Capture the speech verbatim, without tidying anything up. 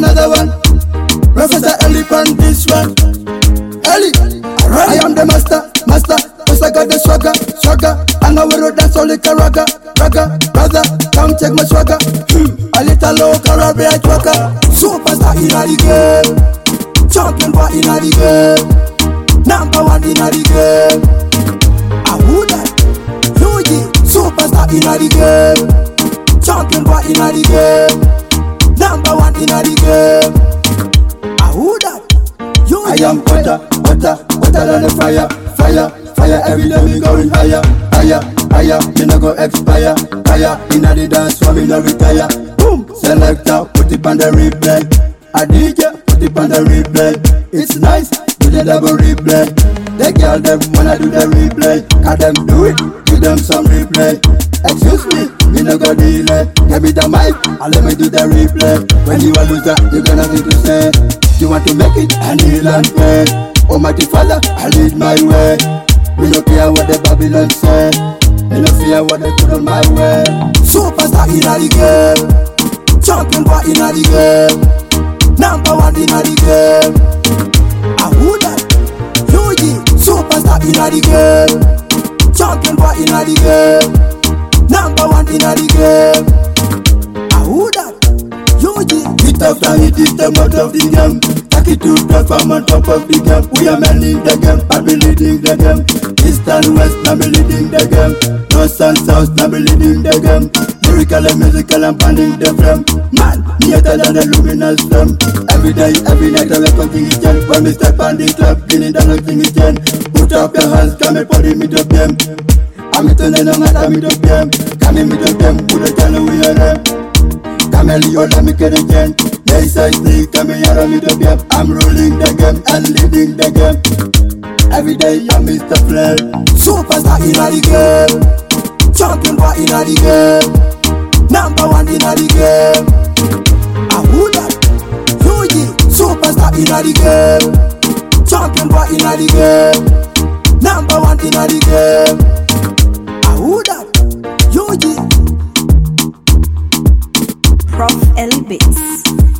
another one. Professor Elephant, this one. Ellie, I am the master, master. Cause I got the swagger, swagger. And I will dance all like a ragga, ragga. Brother, come check my swagger. Hmm. A little low Caribbean trucker. Superstar in the game. Champion boy in the game. Number one in the game. I would that. Yuji, superstar in the game. Champion boy in the game. Number one in the game. I would that. I am hotter, hotter, hotter than the fire, fire, fire. Every day we going higher, higher, higher. Me no go expire, higher. Inna the dance floor me no retire. Boom, selector, put it on the replay. A D J, put it on the replay. It's nice, do the double replay. The girl them wanna do the replay. Can them do it? Give them some replay. Excuse me, me no go delay. Give me the mic, and let me do the replay. When you a loser, you gonna need to say. You want to make it, I kneel and pray. Almighty Father, I lead my way. Me no care what the Babylon say. Me no fear what they put on my way. Superstar in the game. Champion boy in the game. Number one in the game. I would that. Yuji, superstar in the game. Champion boy in the game. Number one in the game. I would that. Yuji, hit after hit is the mouth of the game. Take it to the farm on top of the game. We are men in the game, I be leading the game. East and west, now be leading the game. North and south, now be leading the game. Lyrical and musical, I'm banding the flame. Man, neater than the luminous flame. Every day, every night, I record thing again. When we step on the club, beginning the next thing again. Put up your hands, come and put it mid of them. I'm it on the long at mid of them. Come in mid of them, put a tell we are them. Camelio, let me get again. Yes, I see, come here, I'm the game. I'm ruling the game and leading the game. Every day, I'm Mister Flair. Superstar in the game. Champion boy in the game. Number one in the game. I would that. Yuji, superstar in the game. Champion boy in the game. Number one in the game. I would that. Yuji. Prof L Beats.